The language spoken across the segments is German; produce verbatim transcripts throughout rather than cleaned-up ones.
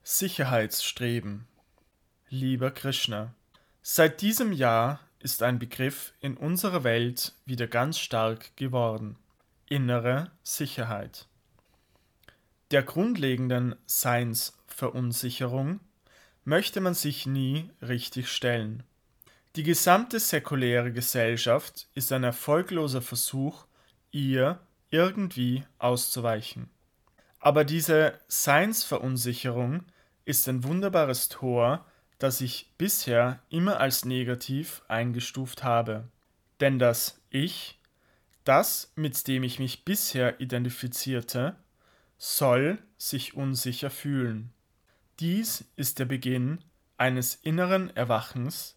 Sicherheitsstreben. Lieber Krishna, seit diesem Jahr ist ein Begriff in unserer Welt wieder ganz stark geworden: innere Sicherheit. Der grundlegenden Seinsverunsicherung möchte man sich nie richtig stellen. Die gesamte säkuläre Gesellschaft ist ein erfolgloser Versuch, ihr irgendwie auszuweichen. Aber diese Seinsverunsicherung ist ein wunderbares Tor, das ich bisher immer als negativ eingestuft habe. Denn das Ich, das, mit dem ich mich bisher identifizierte, soll sich unsicher fühlen. Dies ist der Beginn eines inneren Erwachens.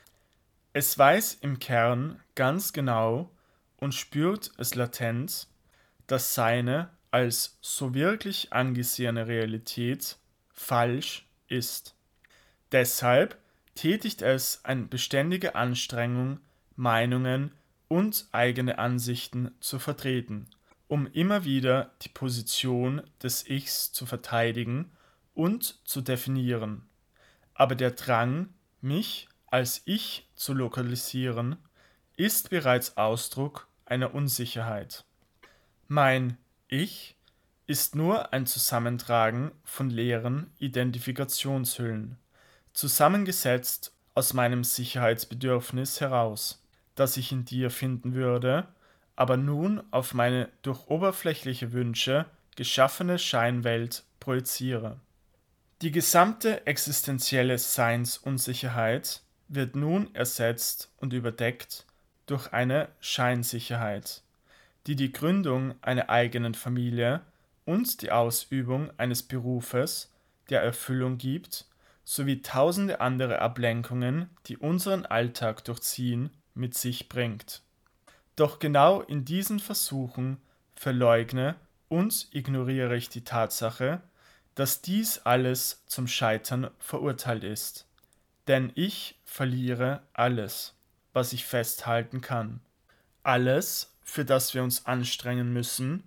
Es weiß im Kern ganz genau und spürt es latent, dass seine als so wirklich angesehene Realität falsch ist. Deshalb tätigt es eine beständige Anstrengung, Meinungen und eigene Ansichten zu vertreten, um immer wieder die Position des Ichs zu verteidigen und zu definieren. Aber der Drang, mich als Ich zu lokalisieren, ist bereits Ausdruck einer Unsicherheit. Mein Ich ist nur ein Zusammentragen von leeren Identifikationshüllen, zusammengesetzt aus meinem Sicherheitsbedürfnis heraus, das ich in dir finden würde, aber nun auf meine durch oberflächliche Wünsche geschaffene Scheinwelt projiziere. Die gesamte existenzielle Seinsunsicherheit wird nun ersetzt und überdeckt durch eine Scheinsicherheit, die die Gründung einer eigenen Familie und die Ausübung eines Berufes der Erfüllung gibt, sowie tausende andere Ablenkungen, die unseren Alltag durchziehen, mit sich bringt. Doch genau in diesen Versuchen verleugne und ignoriere ich die Tatsache, dass dies alles zum Scheitern verurteilt ist. Denn ich verliere alles, was ich festhalten kann. Alles, für das wir uns anstrengen müssen,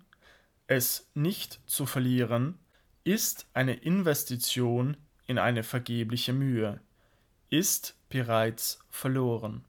es nicht zu verlieren, ist eine Investition in eine vergebliche Mühe, ist bereits verloren.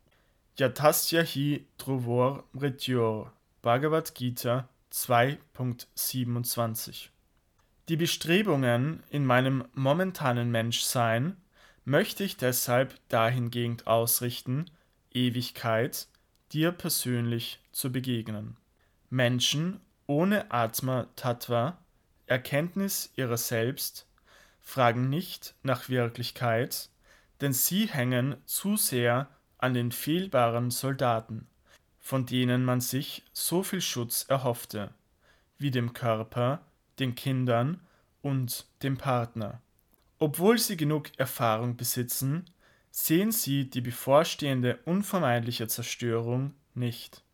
Yatasya hi dhruvor mrityor, Bhagavad Gita zwei Punkt siebenundzwanzig. Die Bestrebungen in meinem momentanen Menschsein möchte ich deshalb dahingehend ausrichten, Ewigkeit dir persönlich zu begegnen. Menschen ohne Atma-Tattva, Erkenntnis ihrer selbst, fragen nicht nach Wirklichkeit, denn sie hängen zu sehr an den fehlbaren Soldaten, von denen man sich so viel Schutz erhoffte, wie dem Körper, den Kindern und dem Partner. Obwohl sie genug Erfahrung besitzen, sehen sie die bevorstehende unvermeidliche Zerstörung nicht.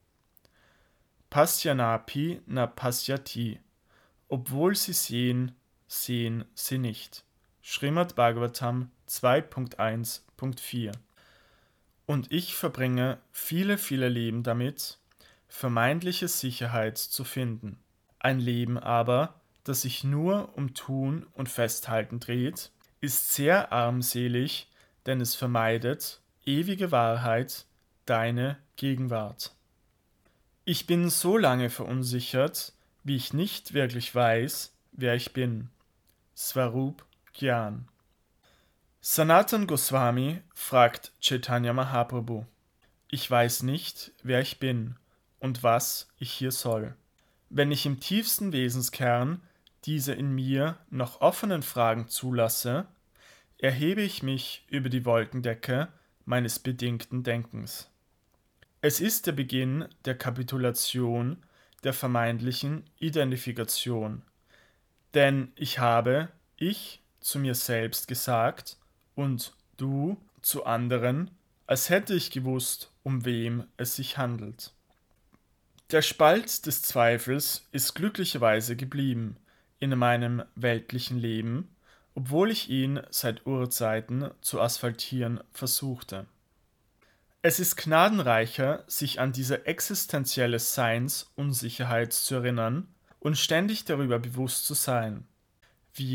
Pasyanapi na pasyati. Obwohl sie sehen, sehen sie nicht. Srimad Bhagavatam zwei Punkt eins Punkt vier. Und ich verbringe viele, viele Leben damit, vermeintliche Sicherheit zu finden. Ein Leben aber, das sich nur um Tun und Festhalten dreht, ist sehr armselig, denn es vermeidet ewige Wahrheit, deine Gegenwart. Ich bin so lange verunsichert, wie ich nicht wirklich weiß, wer ich bin. Swarup Gyan. Sanatan Goswami fragt Chaitanya Mahaprabhu: Ich weiß nicht, wer ich bin und was ich hier soll. Wenn ich im tiefsten Wesenskern diese in mir noch offenen Fragen zulasse, erhebe ich mich über die Wolkendecke meines bedingten Denkens. Es ist der Beginn der Kapitulation der vermeintlichen Identifikation, denn ich habe ich zu mir selbst gesagt und du zu anderen, als hätte ich gewusst, um wem es sich handelt. Der Spalt des Zweifels ist glücklicherweise geblieben in meinem weltlichen Leben, obwohl ich ihn seit Urzeiten zu asphaltieren versuchte. Es ist gnadenreicher, sich an diese existenzielle Seinsunsicherheit zu erinnern und ständig darüber bewusst zu sein. Wir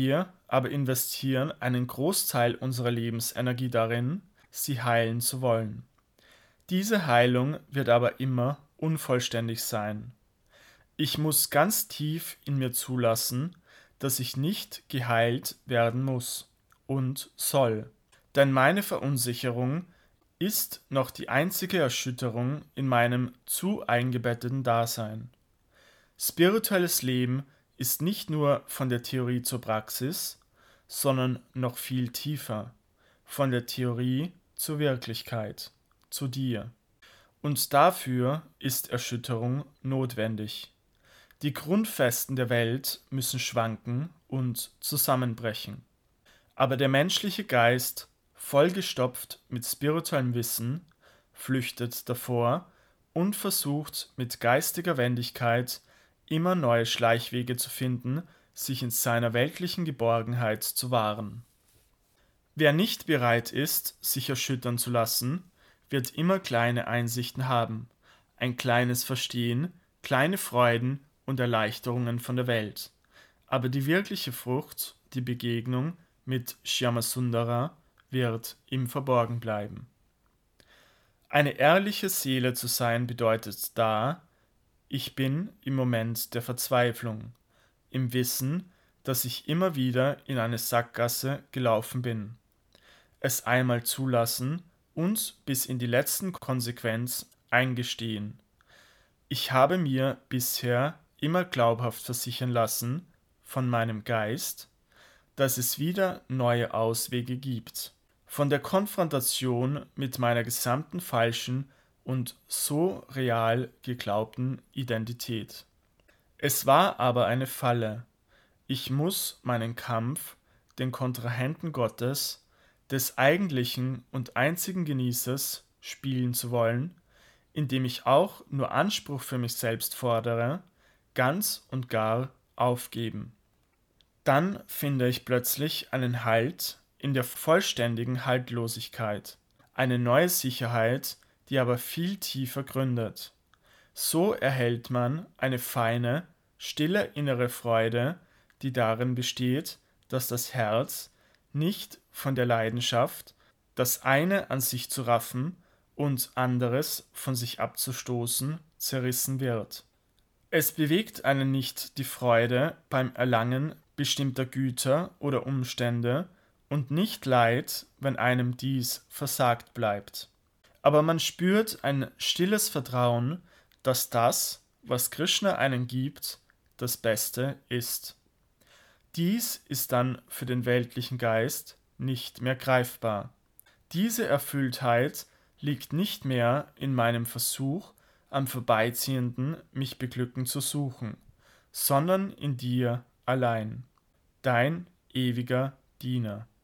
aber investieren einen Großteil unserer Lebensenergie darin, sie heilen zu wollen. Diese Heilung wird aber immer unvollständig sein. Ich muss ganz tief in mir zulassen, dass ich nicht geheilt werden muss und soll. Denn meine Verunsicherung ist noch die einzige Erschütterung in meinem zu eingebetteten Dasein. Spirituelles Leben ist nicht nur von der Theorie zur Praxis, sondern noch viel tiefer, von der Theorie zur Wirklichkeit, zu dir. Und dafür ist Erschütterung notwendig. Die Grundfesten der Welt müssen schwanken und zusammenbrechen. Aber der menschliche Geist, vollgestopft mit spirituellem Wissen, flüchtet davor und versucht mit geistiger Wendigkeit immer neue Schleichwege zu finden, sich in seiner weltlichen Geborgenheit zu wahren. Wer nicht bereit ist, sich erschüttern zu lassen, wird immer kleine Einsichten haben, ein kleines Verstehen, kleine Freuden und Erleichterungen von der Welt. Aber die wirkliche Frucht, die Begegnung mit Shyamasundara, wird ihm verborgen bleiben. Eine ehrliche Seele zu sein bedeutet da, ich bin im Moment der Verzweiflung, im Wissen, dass ich immer wieder in eine Sackgasse gelaufen bin. Es einmal zulassen und bis in die letzten Konsequenz eingestehen. Ich habe mir bisher immer glaubhaft versichern lassen von meinem Geist, dass es wieder neue Auswege gibt. Von der Konfrontation mit meiner gesamten falschen und so real geglaubten Identität. Es war aber eine Falle. Ich muss meinen Kampf, den Kontrahenten Gottes, des eigentlichen und einzigen Genießers, spielen zu wollen, indem ich auch nur Anspruch für mich selbst fordere, ganz und gar aufgeben. Dann finde ich plötzlich einen Halt in der vollständigen Haltlosigkeit, eine neue Sicherheit, die aber viel tiefer gründet. So erhält man eine feine, stille innere Freude, die darin besteht, dass das Herz nicht von der Leidenschaft, das eine an sich zu raffen und anderes von sich abzustoßen, zerrissen wird. Es bewegt einen nicht die Freude beim Erlangen bestimmter Güter oder Umstände und nicht Leid, wenn einem dies versagt bleibt. Aber man spürt ein stilles Vertrauen, dass das, was Krishna einen gibt, das Beste ist. Dies ist dann für den weltlichen Geist nicht mehr greifbar. Diese Erfülltheit liegt nicht mehr in meinem Versuch, am Vorbeiziehenden mich beglücken zu suchen, sondern in dir allein, dein ewiger Diener.